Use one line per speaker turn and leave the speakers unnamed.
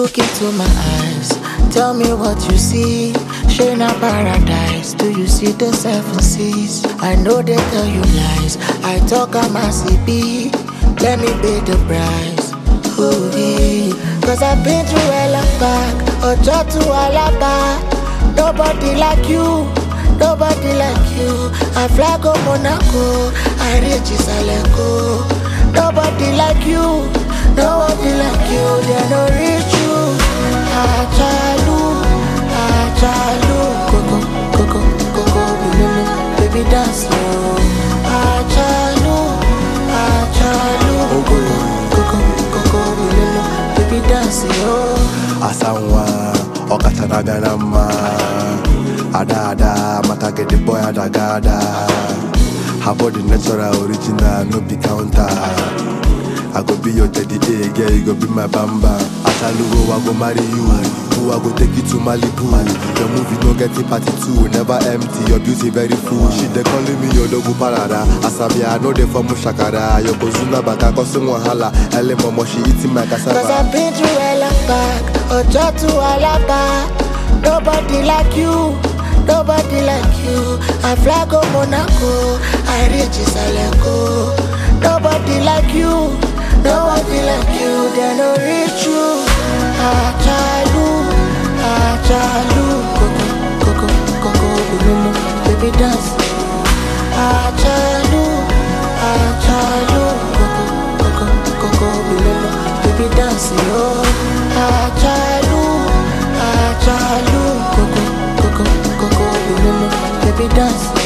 Look into my eyes, tell me what you see. Shayna paradise, do you see the 7 seas? I know they tell you lies, I talk I'm a CP. Let me pay the price. Ooh, cause I've been through hell and back, Ojo to Alaba. Nobody like you, nobody like you. I fly go Monaco, I reach Saleko. Nobody like you, nobody like you. They no reach you. Achalu, Achalu, Coco, Coco, Coco, baby dance slow. Achalu, Achalu, Coco, Coco, Coco, baby dance slow.
Asanwa, Okatanaganama, Ada, Mata get the boy Adagada. How about the natural original, no be counter. I go be your teddy A, girl, you go be my bamba. Atalugo, I go marry you. Who I go take you to Malibu. Your movie no get it party too, never empty, your beauty very full. She they calling me your logo parada. Asabia, I know they from Mushakara. Your bozuna baka kosu wahala. Ele momo, she eating my cassava.
Cause I've been through hell and back, Ojo to Alaba. Nobody like you, nobody like you. I fly go Monaco, I reach Saleko. Nobody like you, nobody like you. They no reach you. Achalu, Achalu, Coco, Coco, Coco, baby dance. Achalu, Achalu, Coco, Coco, Coco, baby dance. Achalu, Achalu, Coco, Coco, Coco, baby dance.